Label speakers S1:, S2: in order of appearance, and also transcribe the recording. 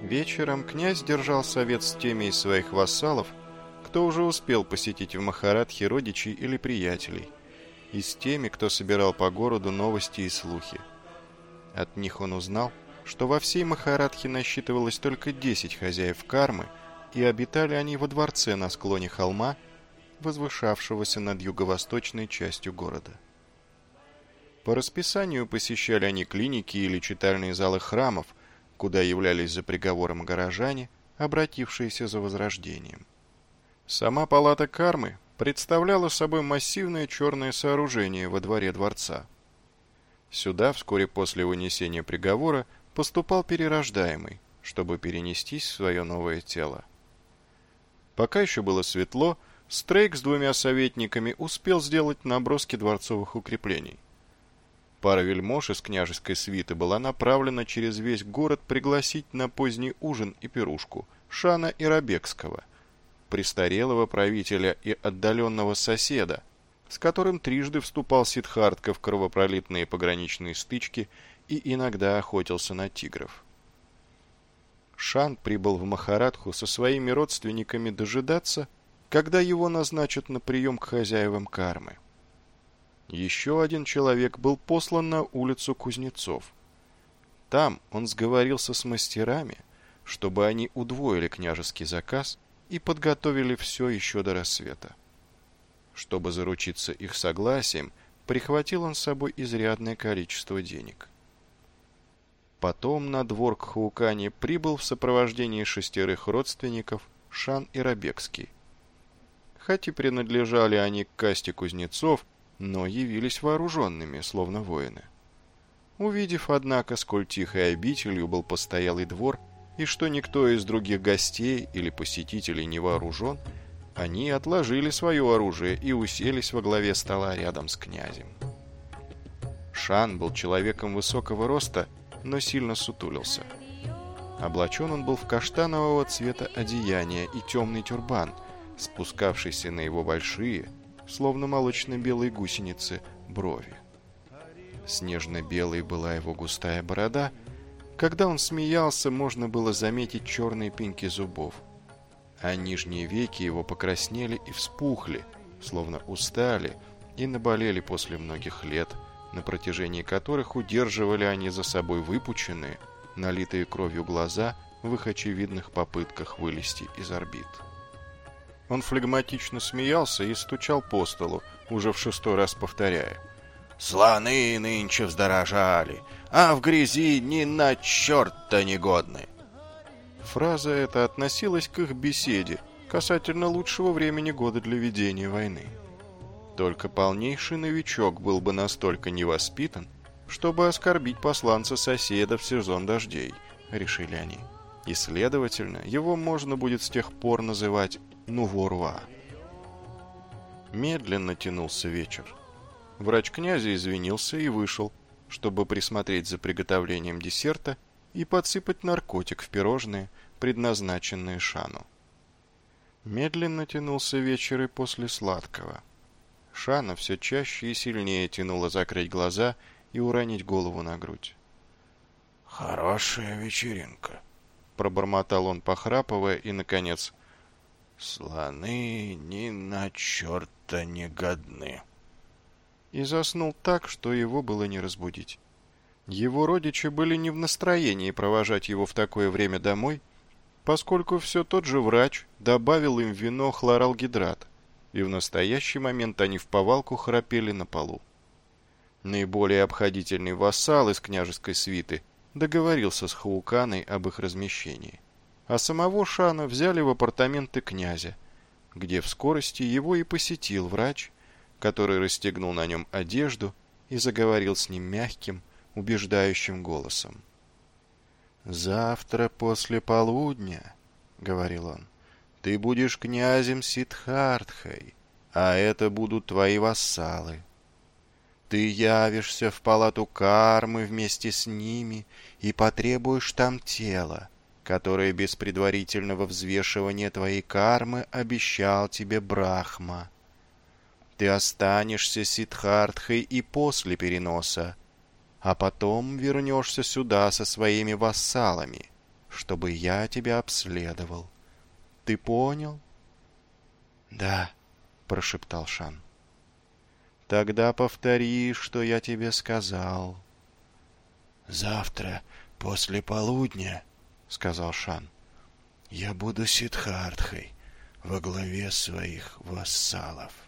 S1: Вечером князь держал совет с теми из своих вассалов, кто уже успел посетить в Махарадхе родичей или приятелей, и с теми, кто собирал по городу новости и слухи. От них он узнал, что во всей Махарадхе насчитывалось только 10 хозяев кармы, и обитали они во дворце на склоне холма, возвышавшегося над юго-восточной частью города. По расписанию посещали они клиники или читальные залы храмов, куда являлись за приговором горожане, обратившиеся за возрождением. Сама палата кармы представляла собой массивное черное сооружение во дворе дворца. Сюда вскоре после вынесения приговора поступал перерождаемый, чтобы перенестись в свое новое тело. Пока еще было светло, Стрейк с 2 советниками успел сделать наброски дворцовых укреплений. Пара вельмож из княжеской свиты была направлена через весь город пригласить на поздний ужин и пирушку Шана Ирабекского, престарелого правителя и отдаленного соседа, с которым трижды вступал Сиддхартха в кровопролитные пограничные стычки и иногда охотился на тигров. Шан прибыл в Махарадху со своими родственниками дожидаться, когда его назначат на прием к хозяевам кармы. Еще один человек был послан на улицу Кузнецов. Там он сговорился с мастерами, чтобы они удвоили княжеский заказ и подготовили все еще до рассвета. Чтобы заручиться их согласием, прихватил он с собой изрядное количество денег. Потом на двор к Хаукане прибыл в сопровождении 6 родственников Шан Ирабекский. Хоть и принадлежали они к касте кузнецов, но явились вооруженными, словно воины. Увидев, однако, сколь тихой обителью был постоялый двор, и что никто из других гостей или посетителей не вооружен, они отложили свое оружие и уселись во главе стола рядом с князем. Шан был человеком высокого роста, но сильно сутулился. Облачен он был в каштанового цвета одеяние и темный тюрбан, спускавшийся на его большие, словно молочно-белые гусеницы, брови. Снежно-белой была его густая борода. Когда он смеялся, можно было заметить черные пеньки зубов, а нижние веки его покраснели и вспухли, словно устали и наболели после многих лет, на протяжении которых удерживали они за собой выпученные, налитые кровью глаза в их очевидных попытках вылезти из орбит. Он флегматично смеялся и стучал по столу, уже в 6-й раз повторяя: «Слоны нынче вздорожали, а в грязи ни на черта не годны». Фраза эта относилась к их беседе касательно лучшего времени года для ведения войны. Только полнейший новичок был бы настолько невоспитан, чтобы оскорбить посланца соседа в сезон дождей, решили они. И, следовательно, его можно будет с тех пор называть Нуворва. Медленно тянулся вечер. Врач князя извинился и вышел, чтобы присмотреть за приготовлением десерта и подсыпать наркотик в пирожные, предназначенные Шану. Медленно тянулся вечер и после сладкого. Шана все чаще и сильнее тянуло закрыть глаза и уронить голову на грудь. «Хорошая вечеринка», — пробормотал он, похрапывая, и, наконец, «слоны ни на черта не годны». И заснул так, что его было не разбудить. Его родичи были не в настроении провожать его в такое время домой, поскольку все тот же врач добавил им в вино хлоралгидрат, и в настоящий момент они вповалку храпели на полу. Наиболее обходительный вассал из княжеской свиты договорился с Хауканой об их размещении, а самого Шана взяли в апартаменты князя, где в скорости его и посетил врач, который расстегнул на нем одежду и заговорил с ним мягким, убеждающим голосом. «Завтра после полудня, — говорил он, — ты будешь князем Сиддхартхой, а это будут твои вассалы. Ты явишься в палату кармы вместе с ними и потребуешь там тело, которое без предварительного взвешивания твоей кармы обещал тебе Брахма. Ты останешься Сиддхартхой и после переноса, а потом вернешься сюда со своими вассалами, чтобы я тебя обследовал. Ты понял?»
S2: «Да»,
S1: — прошептал Шан. «Тогда повтори, что я тебе сказал».
S2: «Завтра после полудня, — сказал Шан, — я буду Сиддхартхой во главе своих вассалов».